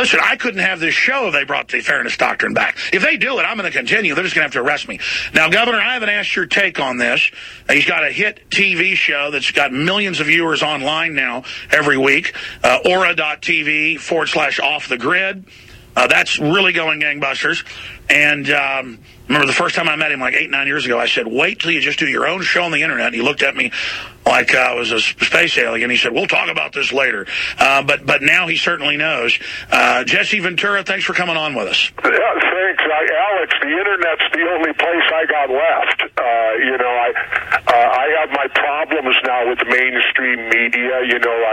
Listen, I couldn't have this show if they brought the fairness doctrine back. If they do it, I'm going to continue. They're just going to have to arrest me. Now, Governor, I haven't asked your take on this. He's got a hit TV show that's got millions of viewers online now every week, Aura.tv/Off the Grid. That's really going gangbusters. And remember the first time I met him like 8, 9 years ago, I said, wait till you just do your own show on the internet. And he looked at me like I was a space alien. He said, we'll talk about this later. But now he certainly knows. Jesse Ventura, thanks for coming on with us. Yeah, thanks. Alex, the internet's the only place I got left. I have my problems now with the mainstream media.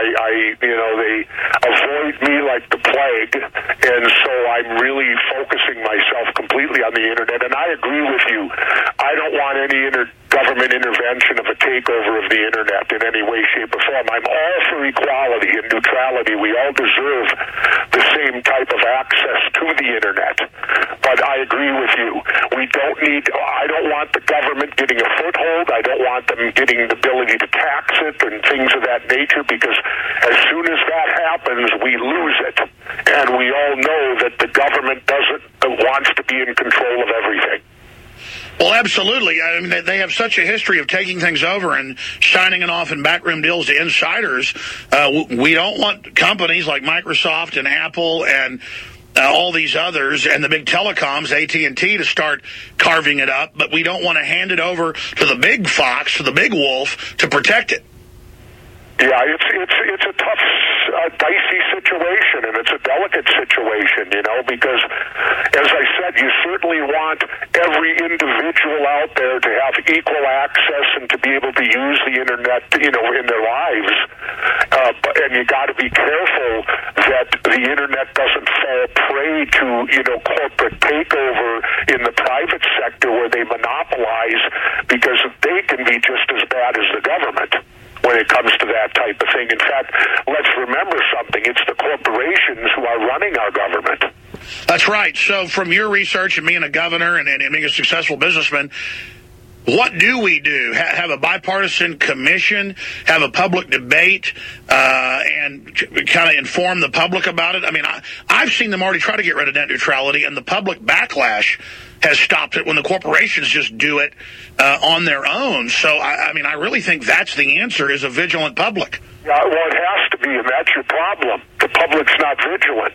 They avoid me like the plague. And so I'm really focusing myself completely on the internet. And I agree with you. I don't want any government intervention of a takeover of the internet in any way, shape, or form. I'm all for equality and neutrality. We all deserve the same type of access to the internet. But I agree with you. I don't want the government getting a foothold. I don't want them getting the ability to tax it and things of that nature, because as soon as that happens, we lose it. And we all know that the government wants to be in control of everything. Well, absolutely. I mean, they have such a history of taking things over and signing it off in backroom deals to insiders. We don't want companies like Microsoft and Apple and all these others and the big telecoms, AT&T, to start carving it up. But we don't want to hand it over to the big fox, to the big wolf, to protect it. Yeah, it's a tough, dicey situation, and it's a delicate situation, because, as I said, you certainly want every individual out there to have equal access and to be able to use the internet, in their lives. And you got to be careful that the internet doesn't fall prey to, corporate takeover in the private sector where they monopolize, because they can be just as bad as the government when it comes to that type of thing. In fact, let's remember something. It's the corporations who are running our government. That's right. So from your research and being a governor and being a successful businessman, what do we do? Have a bipartisan commission, have a public debate, and kind of inform the public about it? I mean, I've seen them already try to get rid of net neutrality, and the public backlash has stopped it when the corporations just do it on their own. So, I really think that's the answer, is a vigilant public. Yeah, well, it has to be, and that's your problem. The public's not vigilant.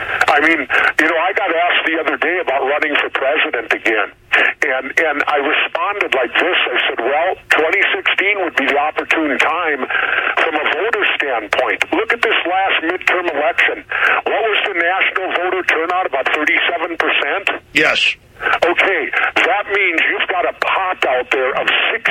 I got asked the other day about running for president again, and I responded like this. I said, well, 2016 would be the opportune time from a voter standpoint. Look at this last midterm election. What was the national voter turnout? About 37%? Yes. Okay, that means you've got a pot out there of 63%,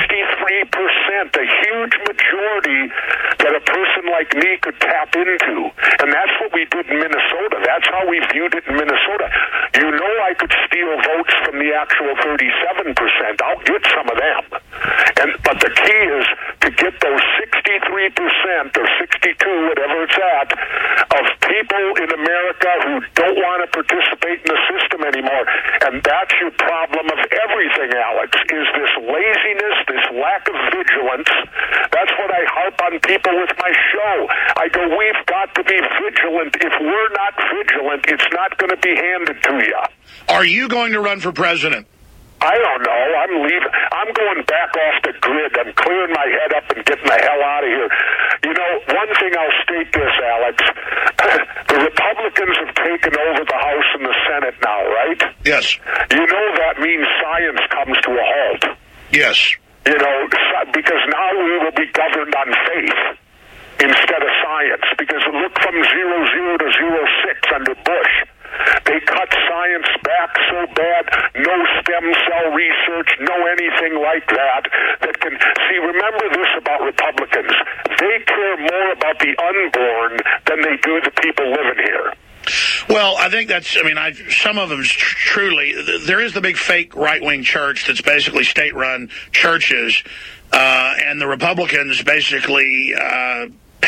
a huge majority that a person like me could tap into. And that's what we did in Minnesota. That's how we viewed it in Minnesota. I could steal votes from the actual 37%. I'll get some of them. But the key is to get those 63% or 62, whatever it's at, of people in America who don't want to participate in the system anymore. And that's your problem of everything, Alex, is this laziness, this lack of vigilance. That's what I harp on people with my show. I go, we've got to be vigilant. If we're not vigilant, it's not going to be handed to you. Are you going to run for president? I don't know. I'm leaving. I'm going back off the grid. I'm clearing my head up and getting the hell out of here. One thing I'll state this, Alex. The Republicans have taken over the House and the Senate now, right? Yes. That means science comes to a halt. Yes. Because now we will be governed on faith instead of science. Because look from 00 to 06 under Bush. They cut science back so bad, no stem cell research, no anything like that can... See, remember this about Republicans. They care more about the unborn than they do the people living here. Well, I think that's, some of them truly, there is the big fake right-wing church that's basically state-run churches, and the Republicans basically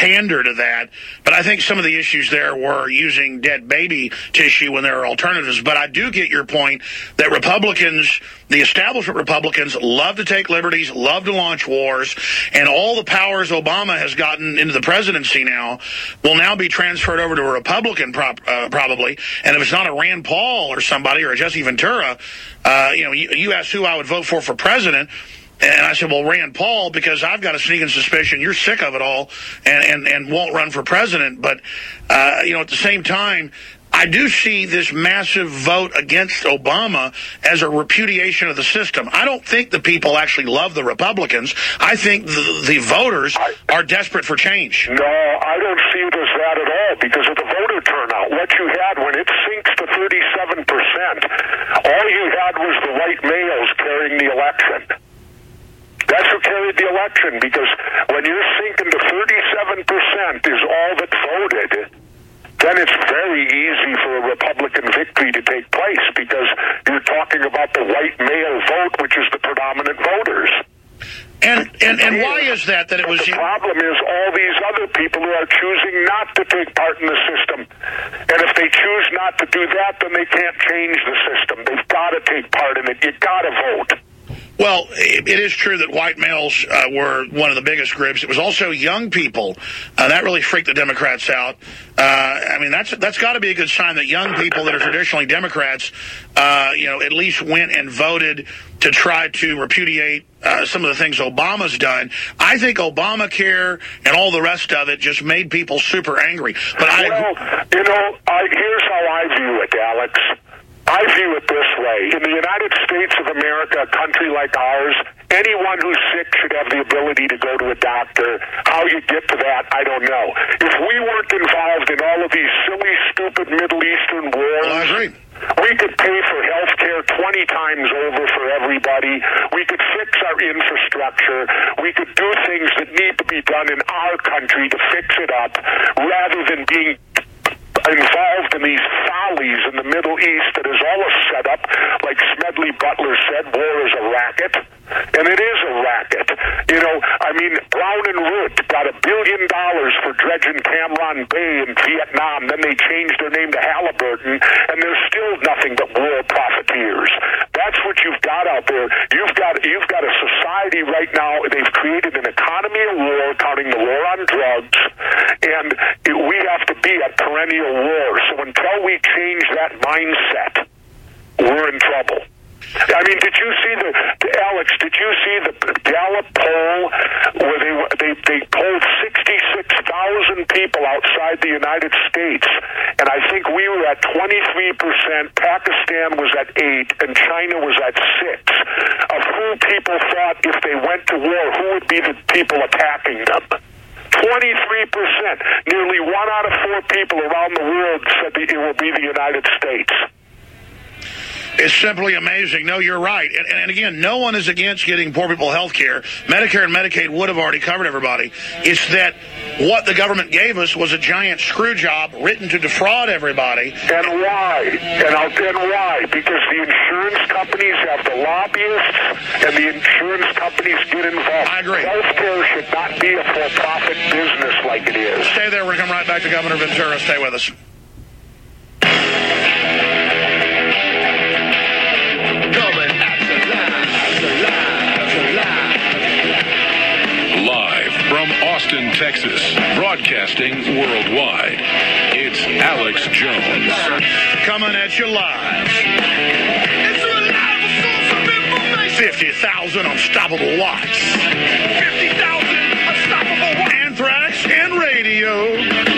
pander to that. But I think some of the issues there were using dead baby tissue when there are alternatives. But I do get your point that Republicans, the establishment Republicans, love to take liberties, love to launch wars, and all the powers Obama has gotten into the presidency now will now be transferred over to a Republican probably. And if it's not a Rand Paul or somebody or a Jesse Ventura, you asked who I would vote for president. And I said, well, Rand Paul, because I've got a sneaking suspicion you're sick of it all and won't run for president. But, at the same time, I do see this massive vote against Obama as a repudiation of the system. I don't think the people actually love the Republicans. I think the voters are desperate for change. No, I don't see it as that at all because of the voter turnout. What you had when it sinks to 37%, all you had was the white males carrying the election. That's who carried the election, because when you're sinking to 37% is all that voted, then it's very easy for a Republican victory to take place because you're talking about the white male vote, which is the predominant voters. And why is that it was... The problem is all these other people who are choosing not to take part in the system. And if they choose not to do that, then they can't change the system. They've got to take part in it. You've got to vote. Well, it is true that white males were one of the biggest groups. It was also young people. That really freaked the Democrats out. That's got to be a good sign that young people that are traditionally Democrats, at least went and voted to try to repudiate some of the things Obama's done. I think Obamacare and all the rest of it just made people super angry. But here's how I view it, Alex. I view it this way. In the United States of America, a country like ours, anyone who's sick should have the ability to go to a doctor. How you get to that, I don't know. If we weren't involved in all of these silly, stupid Middle Eastern wars, I agree. We could pay for health care 20 times over for everybody. We could fix our infrastructure. We could do things that need to be done in our country to fix it up rather than being involved in these follies in the Middle East that is all a setup. Like Smedley Butler said, war is a racket. And it is a racket. Brown and Root got $1 billion for dredging Cam Bay in Vietnam. Then they changed their name to Halliburton, and they're still nothing but war profiteers. That's what you've got out there. You've got a society right now. They've created an economy of war, counting the war on drugs, and we have to be at perennial war. So until we change that mindset, we're in trouble. Did you see the Gallup poll where they polled 66,000 people outside the United States, and I think we were at 23%, Pakistan was at 8%, and China was at 6%, of who people thought if they went to war, who would be the people attacking them. 23%. Nearly 1 out of 4 people around the world said that it will be the United States. It's simply amazing. No, you're right. And again, no one is against getting poor people health care. Medicare and Medicaid would have already covered everybody. It's that what the government gave us was a giant screw job written to defraud everybody. And why? And I'll tell you why. Because the insurance companies have the lobbyists, and the insurance companies get involved. I agree. Healthcare should not be a for-profit business like it is. Stay there. We're going to come right back to Governor Ventura. Stay with us. From Austin, Texas, broadcasting worldwide, it's Alex Jones. Coming at you live. It's a reliable source of information. 50,000 unstoppable watts. 50,000 unstoppable watts. Anthrax and radio.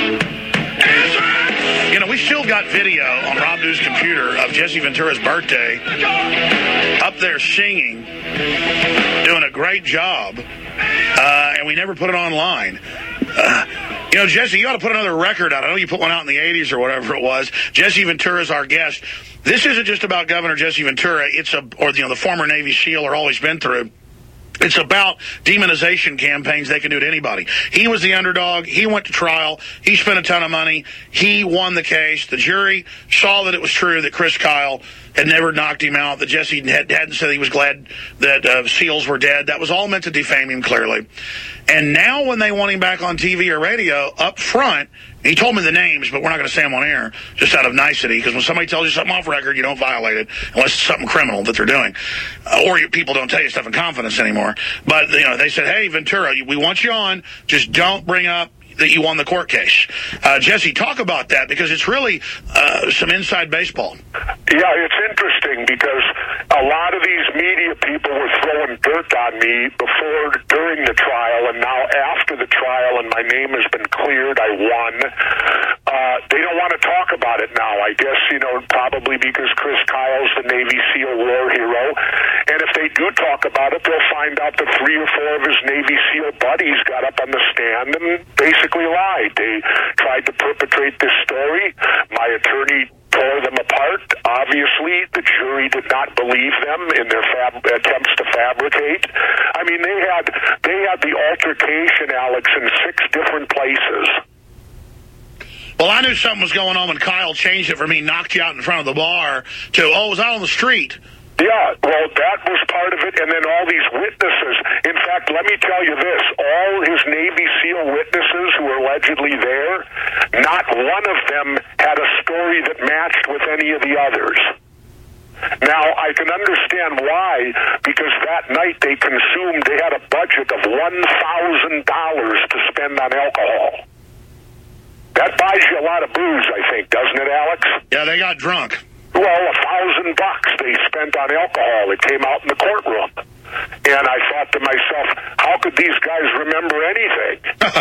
Anthrax! We still got video on Rob New's computer of Jesse Ventura's birthday. Up there singing, doing a great job. And we never put it online. Jesse, you ought to put another record out. I know you put one out in the 80s or whatever it was. Jesse Ventura is our guest. This isn't just about Governor Jesse Ventura. It's the former Navy SEAL or always been through. It's about demonization campaigns they can do to anybody. He was the underdog. He went to trial. He spent a ton of money. He won the case. The jury saw that it was true that Chris Kyle had never knocked him out, that Jesse hadn't said he was glad that SEALs were dead. That was all meant to defame him, clearly. And now when they want him back on TV or radio, up front, he told me the names, but we're not going to say them on air, just out of nicety, because when somebody tells you something off record, you don't violate it, unless it's something criminal that they're doing. Or people don't tell you stuff in confidence anymore. But, they said, hey, Ventura, we want you on, just don't bring up that you won the court case. Jesse, talk about that, because it's really some inside baseball. Yeah, it's interesting because a lot of these media people were throwing dirt on me during the trial, and now after the trial, and my name has been cleared, I won. They don't want to talk about it now, I guess, probably because Chris Kyle's the Navy SEAL war hero. And if they do talk about it, they'll find out that 3 or 4 of his Navy SEAL buddies got up on the stand and basically lied. They tried to perpetrate this story. My attorney tore them apart. Obviously, the jury did not believe them in their attempts to fabricate. I mean, they had the altercation, Alex, in 6 different places. Well, I knew something was going on when Kyle changed it from he knocked you out in front of the bar to, it was out on the street. Yeah, well, that was part of it, and then all these witnesses. In fact, let me tell you this. All his Navy SEAL witnesses who were allegedly there, not one of them had a story that matched with any of the others. Now, I can understand why, because that night they had a budget of $1,000 to spend on alcohol. That buys you a lot of booze, I think, doesn't it, Alex? Yeah, they got drunk. Well, $1,000 they spent on alcohol. It came out in the courtroom. And I thought to myself, how could these guys remember anything?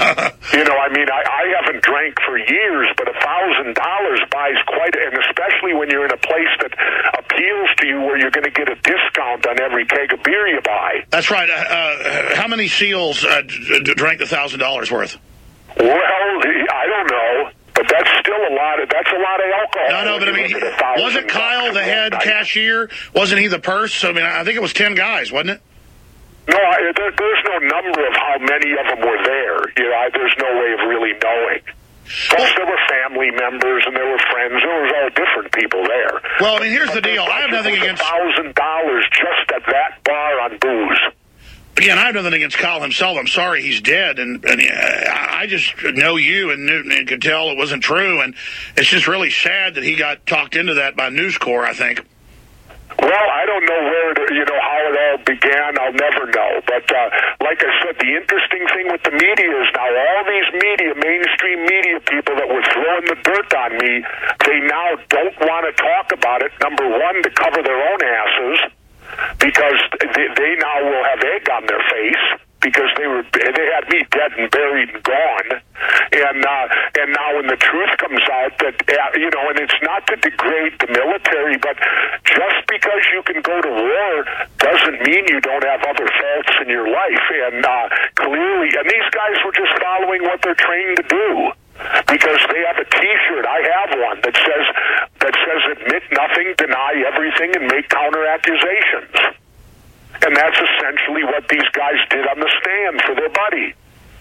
I haven't drank for years, but $1,000 buys quite, and especially when you're in a place that appeals to you where you're going to get a discount on every keg of beer you buy. That's right. How many SEALs drank the $1,000 worth? Well, I don't know. But that's still a lot of alcohol. No, but wasn't Kyle the head cashier? Wasn't he the purse? So, I think it was 10 guys, wasn't it? No, there's no number of how many of them were there. There's no way of really knowing. Plus, there were family members and there were friends. There was all different people there. Well, here's the deal. I have nothing against $1,000 just at that bar on booze. Again, I have nothing against Kyle himself. I'm sorry he's dead, and I just know you and could tell it wasn't true, and it's just really sad that he got talked into that by News Corps, I think. Well, I don't know how it all began. I'll never know. But like I said, the interesting thing with the media is now all these mainstream media people that were throwing the dirt on me, they now don't want to talk about it, number one, to cover their own asses, because they now will have egg on their face because they had me dead and buried and gone, and now when the truth comes out that and it's not to degrade the military, but just because you can go to war doesn't mean you don't have other faults in your life, and clearly, and these guys were just following what they're trained to do. Because they have a T-shirt, I have one, that says admit nothing, deny everything, and make counter accusations. And that's essentially what these guys did on the stand for their buddy.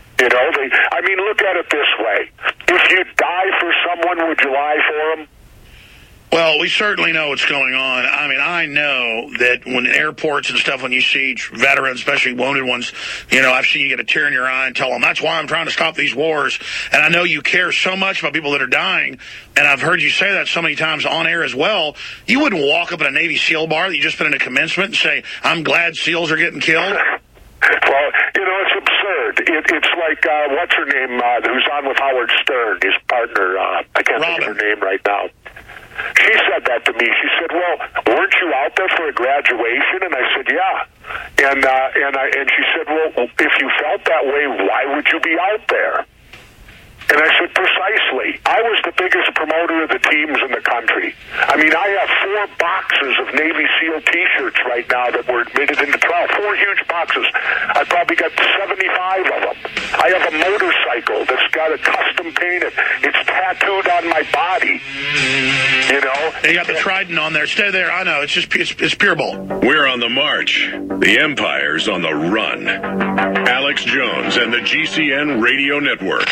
Look at it this way. If you die for someone, would you lie for them? Well, we certainly know what's going on. I know that when in airports and stuff, when you see veterans, especially wounded ones, I've seen you get a tear in your eye and tell them, that's why I'm trying to stop these wars. And I know you care so much about people that are dying, and I've heard you say that so many times on air as well. You wouldn't walk up at a Navy SEAL bar that you just been in a commencement and say, I'm glad SEALs are getting killed. Well, it's absurd. It's like, what's her name, who's on with Howard Stern, his partner, I can't think of her name right now. She said that to me. She said, well, weren't you out there for a graduation? And I said, yeah. And she said, well, if you felt that way, why would you be out there? And I said, precisely. I was the biggest promoter of the teams in the country. I have 4 boxes of Navy SEAL T-shirts right now that were admitted into trial. 4 huge boxes. I probably got 75 of them. I have a motorcycle that's got a custom painted. It's tattooed on my body. You got the Trident on there. Stay there. I know. It's just it's pure bull. We're on the march. The Empire's on the run. Alex Jones and the GCN Radio Network.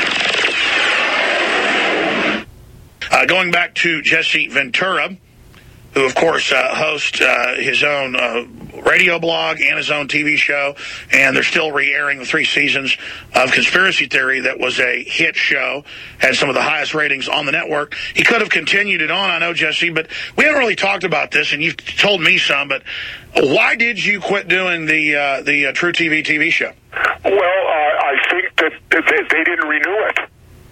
Going back to Jesse Ventura, who, of course, hosts his own radio blog and his own TV show, and they're still re-airing the 3 seasons of Conspiracy Theory that was a hit show, had some of the highest ratings on the network. He could have continued it on, I know, Jesse, but we haven't really talked about this, and you've told me some, but why did you quit doing the True TV show? Well, I think that they didn't renew it.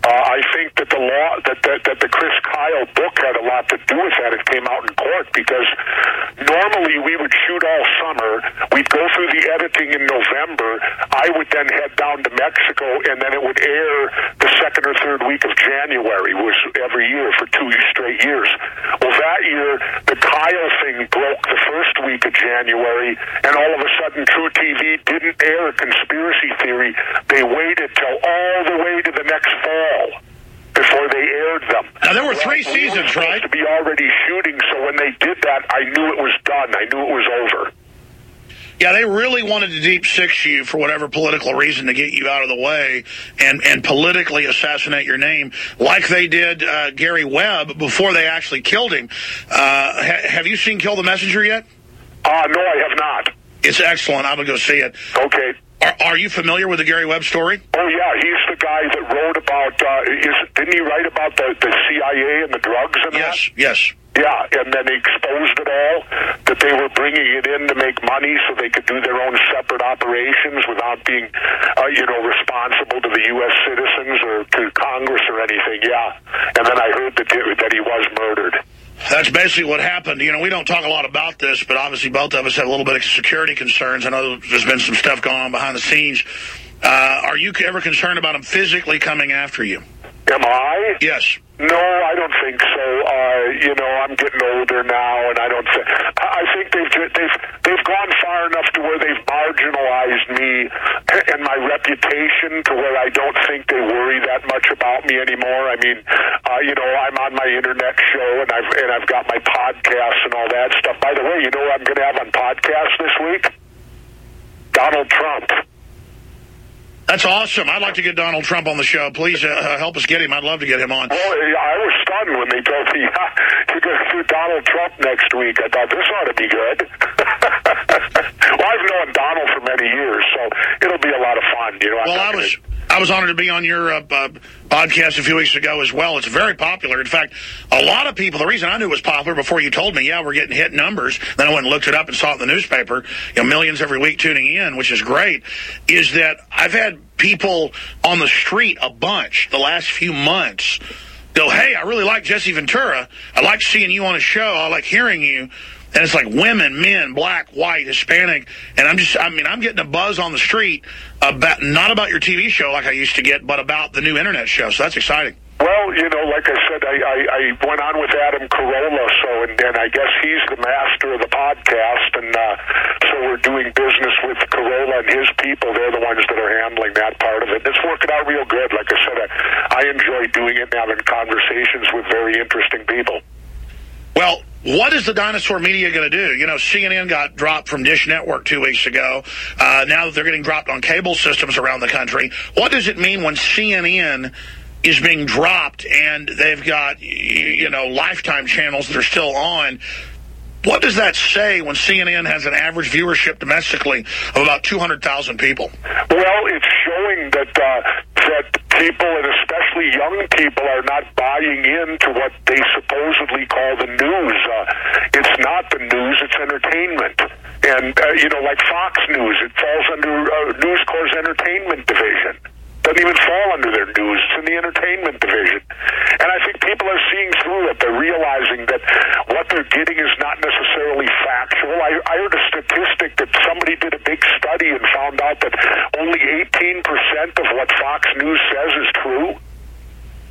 I think that the law, that the Chris Kyle book had a lot to do with that. It came out in court because normally we would shoot all summer. We'd go through the editing in November. I would then head down to Mexico, and then it would air the second or third week of January, was every year for 2 straight years. Well, that year, the Kyle thing broke the first week of January, and all of a sudden True TV didn't air Conspiracy Theory. They waited till all the way to the next fall before they aired them. Now, there were 3 seasons, right? To be already shooting, so when they did that, I knew it was done. I knew it was over. Yeah, they really wanted to deep six you for whatever political reason to get you out of the way and politically assassinate your name, like they did Gary Webb before they actually killed him. Have you seen Kill the Messenger yet? No, I have not. It's excellent. I'm going to go see it. Okay. Are you familiar with the Gary Webb story? Oh, yeah. He's the guy that wrote about, didn't he write about the CIA and the drugs and that? Yes. Yeah, and then he exposed it all, that they were bringing it in to make money so they could do their own separate operations without being, responsible to the U.S. citizens or to Congress or anything, yeah. And then I heard that he was murdered. That's basically what happened. You know, we don't talk a lot about this, but obviously both of us have a little bit of security concerns. I know there's been some stuff going on behind the scenes. Are you ever concerned about them physically coming after you? Am I? Yes. No, I don't think so. I'm getting older now, and I think they've gone far enough to where they've marginalized me and my reputation to where I don't think they worry that much about me anymore. I mean, I'm on my internet show, and I've got my podcasts and all that stuff. By the way, you know what I'm going to have on podcast this week? Donald Trump. That's awesome. I'd like to get Donald Trump on the show. Please help us get him. I'd love to get him on. Well, I was stunned when they told me you're going to do Donald Trump next week. I thought, this ought to be good. Well, I've known Donald for many years, so it'll be a lot of fun. I was honored to be on your podcast a few weeks ago as well. It's very popular. In fact, a lot of people, the reason I knew it was popular before you told me, we're getting hit numbers, then I went and looked it up and saw it in the newspaper, millions every week tuning in, which is great, is that I've had people on the street a bunch the last few months go, hey, I really like Jesse Ventura. I like seeing you on a show. I like hearing you. And it's like women, men, black, white, Hispanic, and I'm getting a buzz on the street about, not about your TV show like I used to get, but about the new internet show. So that's exciting. Well, like I said, I went on with Adam Carolla, and I guess he's the master of the podcast, and so we're doing business with Carolla and his people. They're the ones that are handling that part of it. It's working out real good. Like I said, I enjoy doing it and having conversations with very interesting people. Well, what is the dinosaur media going to do? CNN got dropped from Dish Network 2 weeks ago. Now that they're getting dropped on cable systems around the country, what does it mean when CNN is being dropped and they've got, Lifetime channels that are still on? What does that say when CNN has an average viewership domestically of about 200,000 people? Well, it's showing that people, and especially young people, are not buying into what they supposedly call the news. It's not the news, it's entertainment. And, like Fox News, it falls under News Corp's entertainment division. Doesn't even fall under their news. It's in the entertainment division. And I think people are seeing through it. They're realizing that what they're getting is not necessarily factual. I heard a statistic that somebody did a big study and found out that only 18% of what Fox News says is true.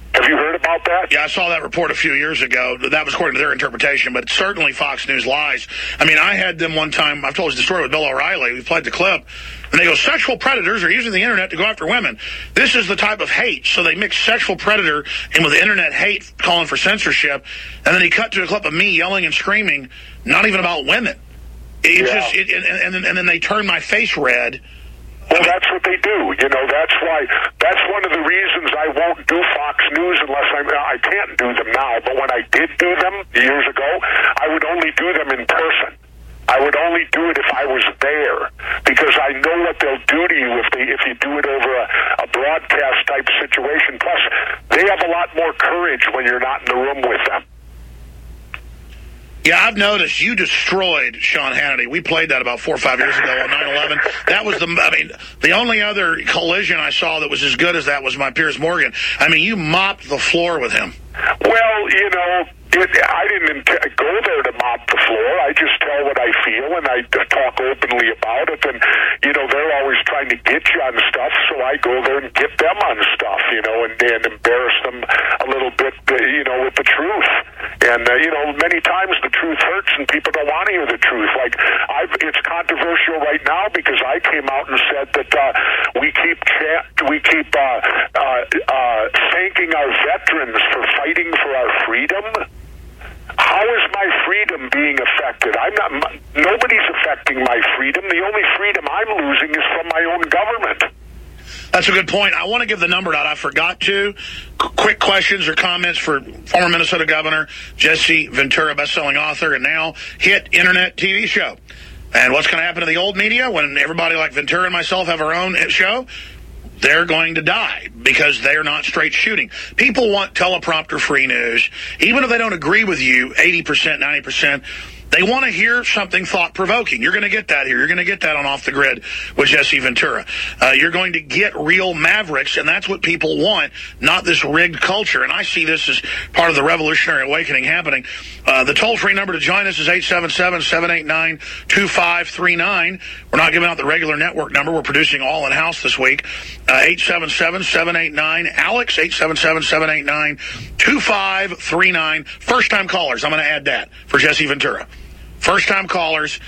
Have you heard about that? Yeah, I saw that report a few years ago. That was according to their interpretation, but certainly Fox News lies. I mean, I had them one time, I've told you the story with Bill O'Reilly, we played the clip, and they go, sexual predators are using the internet to go after women. This is the type of hate. So they mix sexual predator in with internet hate, calling for censorship, and then he cut to a clip of me yelling and screaming, not even about women. And then they turn my face red. Well, that's what they do. You know, that's one of the reasons I won't do Fox News unless I can't do them now. But when I did do them years ago, I would only do them in person. I would only do it if I was there, because I know what they'll do to you if you do it over a broadcast type situation. Plus, they have a lot more courage when you're not in the room with them. Yeah, I've noticed you destroyed Sean Hannity. We played that about 4 or 5 years ago on 9/11. That was the only other collision I saw that was as good as that was my Piers Morgan. I mean, you mopped the floor with him. Well, you know, I didn't go there to mop the floor. I just tell what I feel, and I talk openly about it. And, you know, they're always trying to get you on stuff, so I go there and get them on stuff, you know, and embarrass them a little bit, you know, with the truth. And, you know, many times the truth hurts and people don't want to hear the truth. Like, it's controversial right now because I came out and said that we keep thanking our veterans for fighting for our freedom. How is my freedom being affected? Nobody's affecting my freedom. The only freedom I'm losing is from my own government. That's a good point. I want to give the number out. I forgot to. Quick questions or comments for former Minnesota Governor Jesse Ventura, best-selling author, and now hit internet TV show. And what's going to happen to the old media when everybody like Ventura and myself have our own show? They're going to die because they're not straight shooting. People want teleprompter-free news. Even if they don't agree with you 80%, 90%, they want to hear something thought-provoking. You're going to get that here. You're going to get that on Off the Grid with Jesse Ventura. You're going to get real mavericks, and that's what people want, not this rigged culture. And I see this as part of the revolutionary awakening happening. The toll-free number to join us is 877-789-2539. We're not giving out the regular network number. We're producing all in-house this week. 877-789-ALEX, 877-789-2539. First-time callers, I'm going to add that for Jesse Ventura. First-time callers,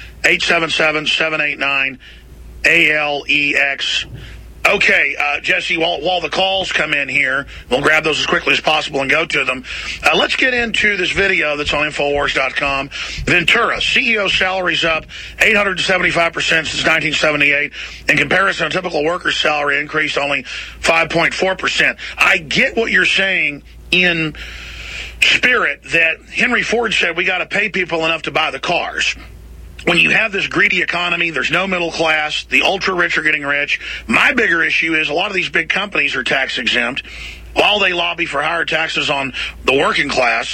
877-789-ALEX. Okay, Jesse, while the calls come in here, we'll grab those as quickly as possible and go to them. Let's get into this video that's on Infowars.com. Ventura, CEO salary's up 875% since 1978. In comparison, a typical worker's salary increased only 5.4%. I get what you're saying in spirit that Henry Ford said we got to pay people enough to buy the cars. When you have this greedy economy, there's no middle class, the ultra-rich are getting rich. My bigger issue is a lot of these big companies are tax exempt while they lobby for higher taxes on the working class.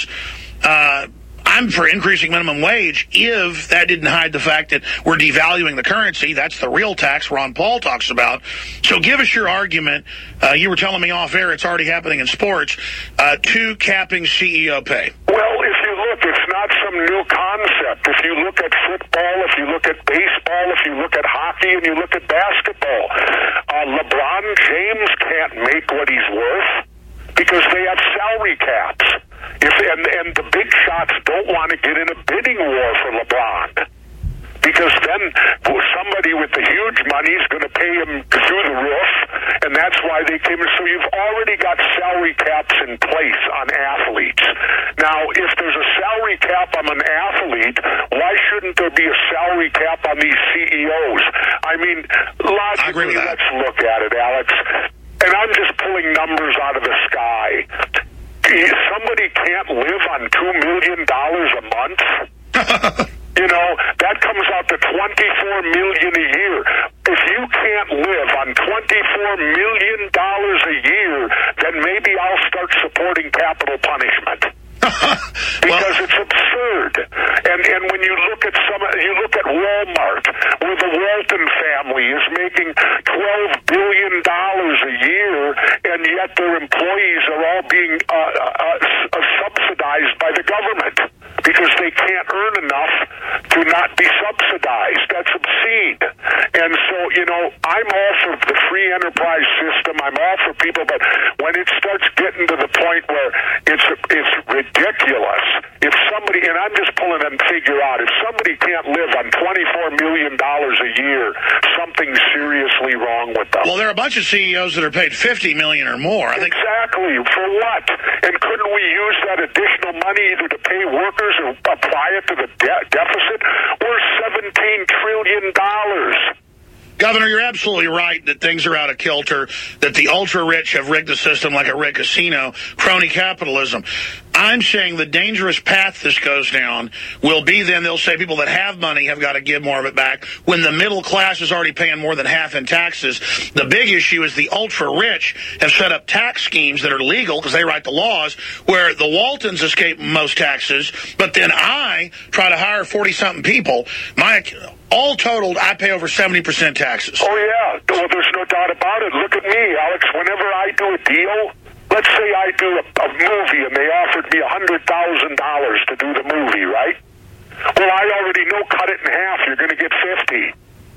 I'm for increasing minimum wage if that didn't hide the fact that we're devaluing the currency. That's the real tax Ron Paul talks about. So give us your argument. You were telling me off air it's already happening in sports, to capping CEO pay. Well, if you look, it's not some new concept. If you look at football, if you look at baseball, if you look at hockey, and you look at basketball, LeBron James can't make what he's worth because they have salary caps. And the big shots don't want to get in a bidding war for LeBron, because then somebody with the huge money is going to pay him through the roof, and that's why they came in. So you've already got salary caps in place on athletes. Now, if there's a salary cap on an athlete, why shouldn't there be a salary cap on these CEOs? I mean, logically, let's look at it, Alex. And I'm just pulling numbers out of the sky. Somebody can't live on $2 million a month. You know, that comes out to $24 million a year. If you can't live on $24 million a year, then maybe I'll start supporting capital punishment. Because it's absurd. And when you look at Walmart, where the Walton family is making $12 billion a year, and yet their employees are all being subsidized by the government because they can't earn enough to not be subsidized. That's obscene. And so, you know, I'm all for the free enterprise system. I'm all for people, but when it starts getting to the point somebody, and I'm just pulling a figure out, if somebody can't live on $24 million a year, something's seriously wrong with them. Well, there are a bunch of CEOs that are paid $50 million or more. I think. Exactly. For what? And couldn't we use that additional money either to pay workers or apply it to the deficit? We're $17 trillion. Governor, you're absolutely right that things are out of kilter, that the ultra-rich have rigged the system like a rigged casino, crony capitalism. I'm saying the dangerous path this goes down will be then they'll say people that have money have got to give more of it back when the middle class is already paying more than half in taxes. The big issue is the ultra-rich have set up tax schemes that are legal because they write the laws where the Waltons escape most taxes, but then I try to hire 40-something people. All totaled, I pay over 70% taxes. Oh, yeah. Well, there's no doubt about it. Look at me, Alex. Whenever I do a deal, let's say I do a movie and they offered me $100,000 to do the movie, right? Well, I already know cut it in half. You're going to get 50.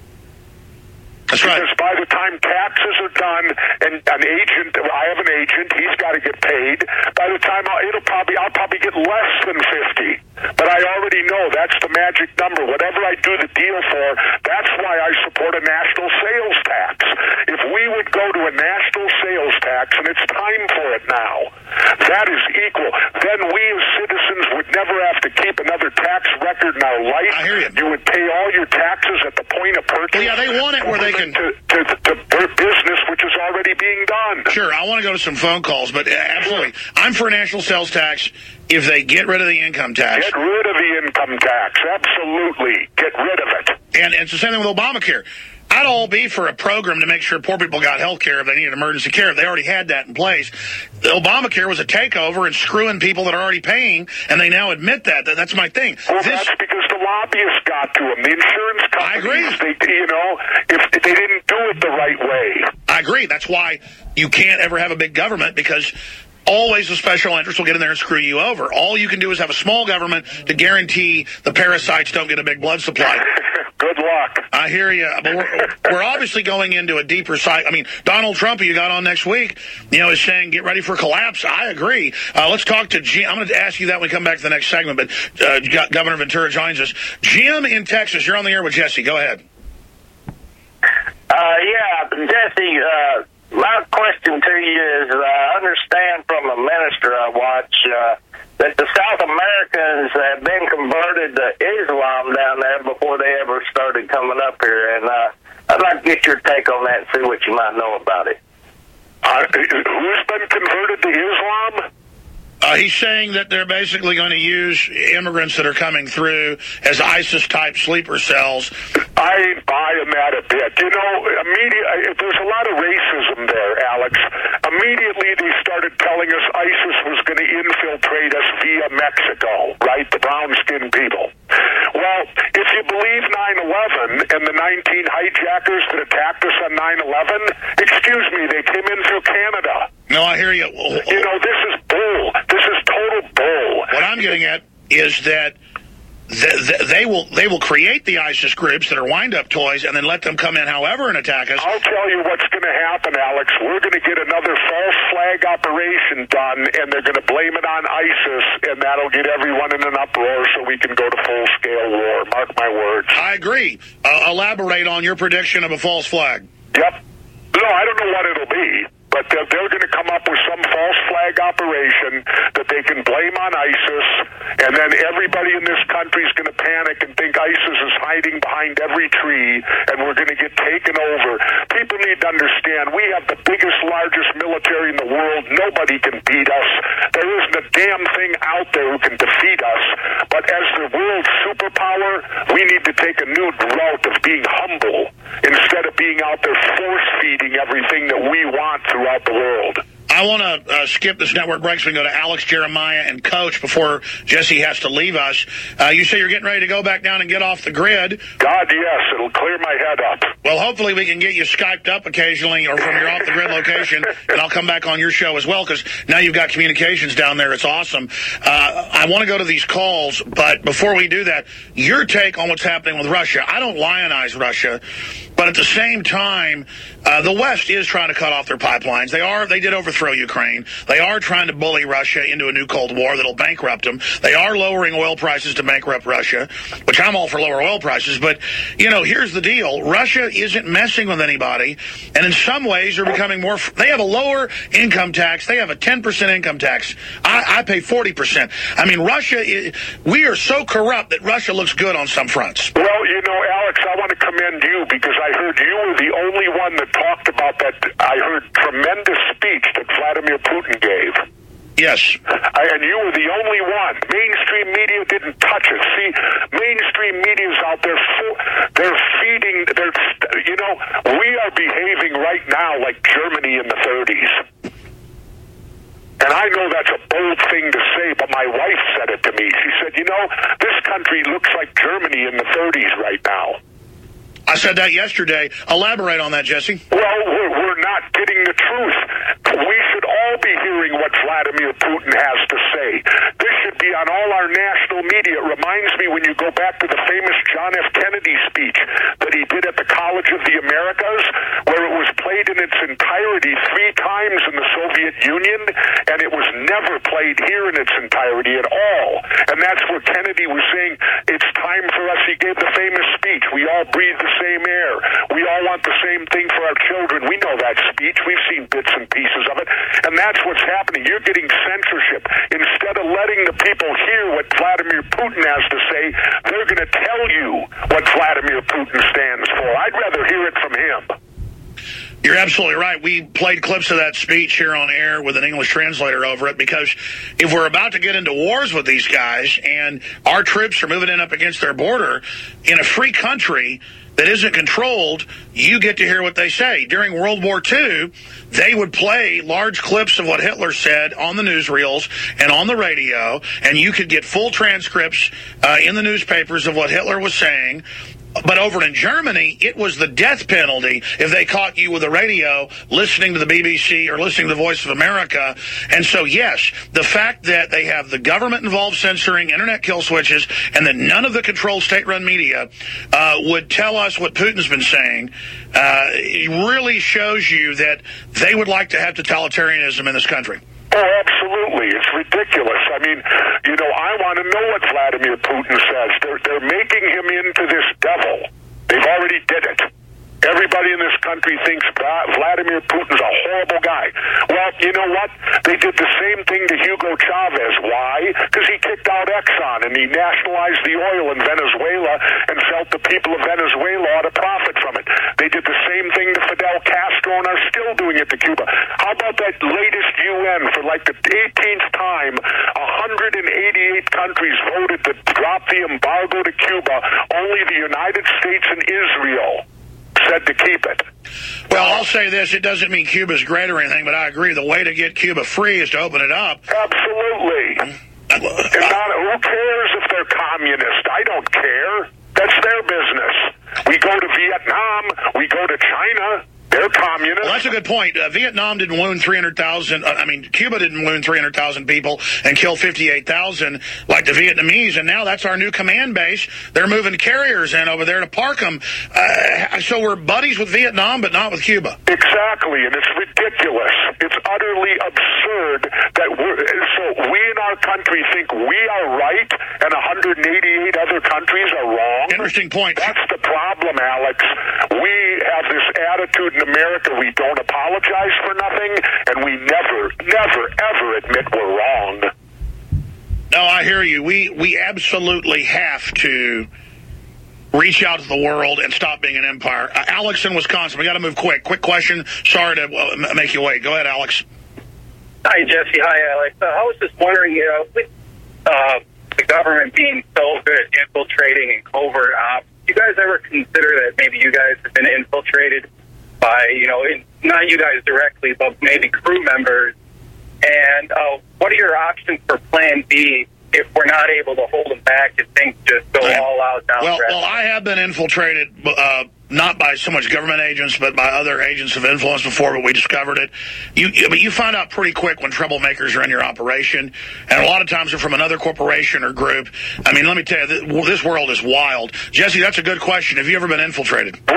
That's right. Because by the time taxes are done, and an agent, I have an agent, he's got to get paid. By the time I'll probably get less than 50. But I already know that's the magic number. Whatever I do the deal for, that's why I support a national sales tax. If we would go to a national sales tax, and it's time for it now, that is equal. Then we as citizens would never have to keep another tax record in our life. I hear you. You would pay all your taxes at the point of purchase. Well, yeah, they want it where they can. To business which is already being done. Sure, I want to go to some phone calls, but absolutely. I'm for a national sales tax if they get rid of the income tax. Get rid of the income tax. Absolutely. Get rid of it. And it's the same thing with Obamacare. I'd all be for a program to make sure poor people got health care if they needed emergency care. If they already had that in place. Obamacare was a takeover and screwing people that are already paying, and they now admit that. That's my thing. Well, that's because the lobbyists got to them. The insurance companies, I agree. If they didn't do it the right way. I agree. That's why you can't ever have a big government, because always the special interests will get in there and screw you over. All you can do is have a small government to guarantee the parasites don't get a big blood supply. Good luck. I hear you. But we're obviously going into a deeper cycle. I mean, Donald Trump, who you got on next week, is saying get ready for collapse. I agree. Let's talk to Jim. I'm going to ask you that when we come back to the next segment, but Governor Ventura joins us. Jim in Texas, you're on the air with Jesse. Go ahead. Jesse, my question to you is, I understand from a minister I watch that the South Americans have been converted to Islam down there before they ever started coming up here, and I'd like to get your take on that and see what you might know about it. Who's been converted to Islam? He's saying that they're basically going to use immigrants that are coming through as ISIS-type sleeper cells. I ain't buying that a bit. There's a lot of racism there, Alex. Immediately they started telling us ISIS was going to infiltrate us via Mexico, right? The brown-skinned people. Well, if you believe 9/11 and the 19 hijackers that attacked us on 9/11, excuse me, they came in through Canada. No, I hear you. This is bull. This is total bull. What I'm getting at is that they will create the ISIS groups that are wind-up toys and then let them come in however and attack us. I'll tell you what's going to happen, Alex. We're going to get another false flag operation done, and they're going to blame it on ISIS, and that'll get everyone in an uproar so we can go to full-scale war. Mark my words. I agree. Elaborate on your prediction of a false flag. Yep. No, I don't know what it'll be. But they're going to come up with some false flag operation that they can blame on ISIS, and then everybody in this country is going to panic and think ISIS is hiding behind every tree, and we're going to get taken over. People need to understand, we have the biggest, largest military in the world. Nobody can beat us. There isn't a damn thing out there who can defeat us. But as the world superpower, we need to take a new route of being humble instead of being out there force-feeding everything that we want throughout the world. I want to skip this network break so we can go to Alex, Jeremiah, and Coach before Jesse has to leave us. You say you're getting ready to go back down and get off the grid. God, yes. It'll clear my head up. Well, hopefully we can get you Skyped up occasionally or from your off-the-grid location, and I'll come back on your show as well because now you've got communications down there. It's awesome. I want to go to these calls, but before we do that, your take on what's happening with Russia. I don't lionize Russia, but at the same time, the West is trying to cut off their pipelines. They did overthrow pro-Ukraine. They are trying to bully Russia into a new Cold War that'll bankrupt them. They are lowering oil prices to bankrupt Russia, which I'm all for lower oil prices. But, here's the deal. Russia isn't messing with anybody, and in some ways they're becoming more... They have a lower income tax. They have a 10% income tax. I pay 40%. I mean, we are so corrupt that Russia looks good on some fronts. Well, Alex, I want to commend you because I heard you were the only one that talked about that. I heard tremendous speech that Vladimir Putin gave. Yes. And you were the only one. Mainstream media didn't touch it. See, mainstream media's out there. They're feeding. We are behaving right now like Germany in the 30s. And I know that's a bold thing to say, but my wife said it to me. She said, this country looks like Germany in the 30s right now. I said that yesterday. Elaborate on that, Jesse. Well, we're not getting the truth. We should all be hearing what Vladimir Putin has to say. This should be on all our national media. It reminds me when you go back to the famous John F. Kennedy speech that he did at the College of the Americas, where it was played in its entirety 3 times in the Soviet Union, and it was never played here in its entirety at all. And that's where Kennedy was saying, it's time for us. He gave the famous speech. We all breathe the same air. We all want the same thing for our children. We know that speech. We've seen bits and pieces of it. And that's what's happening. You're getting censorship. Instead of letting the people hear what Vladimir Putin has to say, they're going to tell you what Vladimir Putin stands for. I'd rather hear it from him. You're absolutely right. We played clips of that speech here on air with an English translator over it because if we're about to get into wars with these guys and our troops are moving in up against their border in a free country that isn't controlled, you get to hear what they say. During World War II, they would play large clips of what Hitler said on the newsreels and on the radio, and you could get full transcripts in the newspapers of what Hitler was saying. But over in Germany, it was the death penalty if they caught you with a radio listening to the BBC or listening to the Voice of America. And so, yes, the fact that they have the government-involved censoring, internet kill switches, and that none of the controlled state-run media would tell us what Putin's been saying, it really shows you that they would like to have totalitarianism in this country. Oh, absolutely. It's ridiculous. I mean, I want to know what Vladimir Putin says. They're making him into this devil. They've already did it. Everybody in this country thinks Vladimir Putin's a horrible guy. Well, you know what? They did the same thing to Hugo Chavez. Why? Because he kicked out Exxon and he nationalized the oil in Venezuela and felt the people of Venezuela ought to profit from it. They did the same thing to Fidel Castro and are still doing it to Cuba. How about that latest UN for like the 18th time? 188 countries voted to drop the embargo to Cuba. Only the United States and Israel said to keep it. Well, I'll say this. It doesn't mean Cuba's great or anything, but I agree. The way to get Cuba free is to open it up. Absolutely. And who cares if they're communist? I don't care. That's their business. We go to Vietnam. We go to China. They're communists. Well, that's a good point. Vietnam didn't wound 300,000. Cuba didn't wound 300,000 people and kill 58,000 like the Vietnamese. And now that's our new command base. They're moving carriers in over there to park them. So we're buddies with Vietnam, but not with Cuba. Exactly, and it's ridiculous. It's utterly absurd that we in our country think we are right and 188 other countries are wrong. Interesting point. That's the problem, Alex. We have this attitude in America, we don't apologize for nothing, and we never, ever admit we're wrong. No, I hear you. We absolutely have to reach out to the world and stop being an empire. Alex in Wisconsin, we got to move quick. Quick question. Sorry to make you wait. Go ahead, Alex. Hi, Jesse. Hi, Alex. I was just wondering, with the government being so good at infiltrating and covert ops, do you guys ever consider that maybe you guys have been infiltrated by, not you guys directly, but maybe crew members? And what are your options for Plan B if we're not able to hold them back and things just go all out down the Well, I have been infiltrated, not by so much government agents, but by other agents of influence before, but we discovered it. But you find out pretty quick when troublemakers are in your operation, and a lot of times they're from another corporation or group. Let me tell you, this world is wild. Jesse, that's a good question. Have you ever been infiltrated? Well,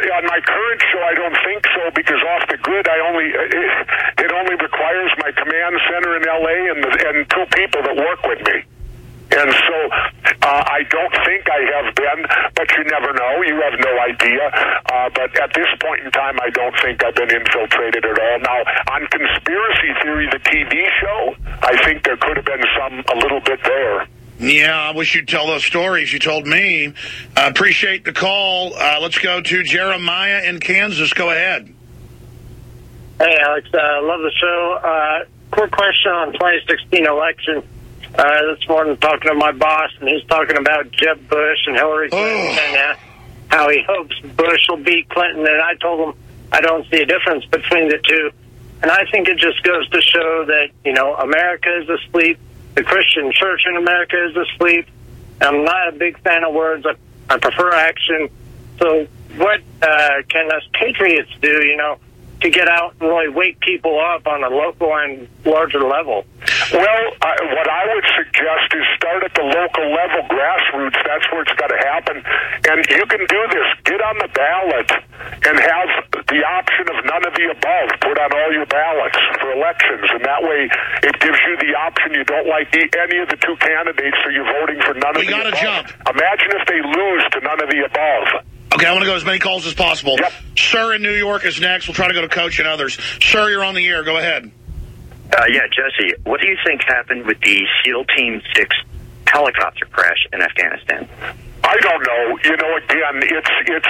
On my current show, I don't think so, because off the grid, it only requires my command center in L.A. and two people that work with me. And so I don't think I have been, but you never know. You have no idea. But at this point in time, I don't think I've been infiltrated at all. Now, on Conspiracy Theory, the TV show, I think there could have been a little bit there. Yeah, I wish you'd tell those stories you told me. Appreciate the call. Let's go to Jeremiah in Kansas. Go ahead. Hey, Alex. Love the show. Quick question on 2016 election. This morning, talking to my boss, and he's talking about Jeb Bush and Hillary Clinton and how he hopes Bush will beat Clinton. And I told him I don't see a difference between the two. And I think it just goes to show that, America is asleep. The Christian church in America is asleep. I'm not a big fan of words. I prefer action. So what can us patriots do, to get out and really wake people up on a local and larger level? Well, what I would suggest is start at the local level, grassroots. That's where it's got to happen. And you can do this. Get on the ballot and have the option of none of the above put on all your ballots for elections. And that way it gives you the option. You don't like any of the two candidates, so you're voting for none of the above. We got to jump. Imagine if they lose to none of the above. Okay, I want to go as many calls as possible. Yep. Sir in New York is next. We'll try to go to Coach and others. Sir, you're on the air. Go ahead. Yeah, Jesse, what do you think happened with the SEAL Team 6 helicopter crash in Afghanistan? I don't know. Again,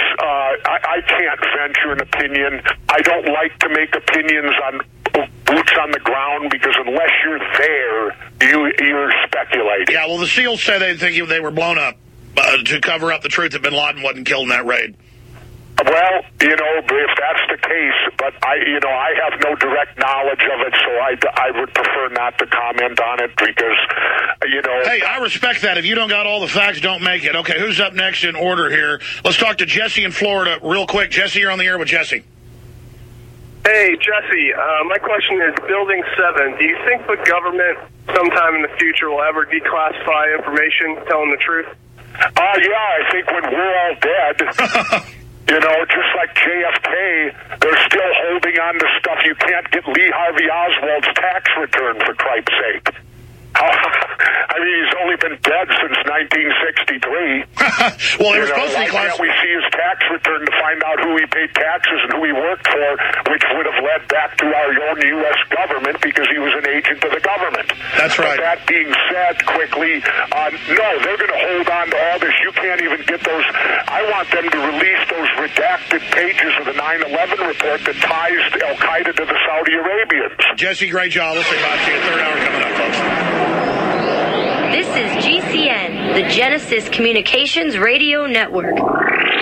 I can't venture an opinion. I don't like to make opinions on boots on the ground, because unless you're there, you're speculating. Yeah, well, the SEALs say they think they were blown up to cover up the truth that bin Laden wasn't killed in that raid. Well, if that's the case, but I have no direct knowledge of it, so I would prefer not to comment on it because, Hey, I respect that. If you don't got all the facts, don't make it. Okay, who's up next in order here? Let's talk to Jesse in Florida real quick. Jesse, you're on the air with Jesse. Hey, Jesse, my question is Building 7. Do you think the government sometime in the future will ever declassify information telling the truth? Yeah, I think when we're all dead, just like JFK, they're still holding on to stuff. You can't get Lee Harvey Oswald's tax return, for Christ's sake. I mean, he's only been dead since 1963. Well, they were supposed to be Why can't we see his tax return to find out who he paid taxes and who he worked for, which would have led back to our own U.S. government because he was an agent of the government. That's right. But that being said, quickly, no, they're going to hold on to all this. You can't even get those. I want them to release those redacted pages of the 9/11 report that ties Al-Qaeda to the Saudi Arabians. Jesse, great job. We'll say bye to you. Third hour coming up, folks. This is GCN, the Genesis Communications Radio Network.